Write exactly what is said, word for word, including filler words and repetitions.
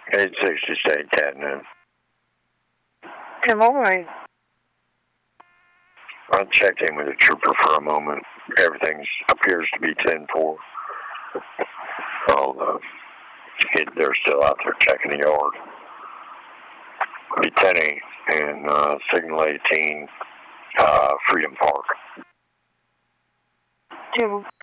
eight sixty State Catnip. Good morning. I checked in with the trooper for a moment. Everything appears to be ten four. All the kids, they're still out there checking the yard. Lieutenant and uh, Signal eighteen, uh, Freedom Park. Jim,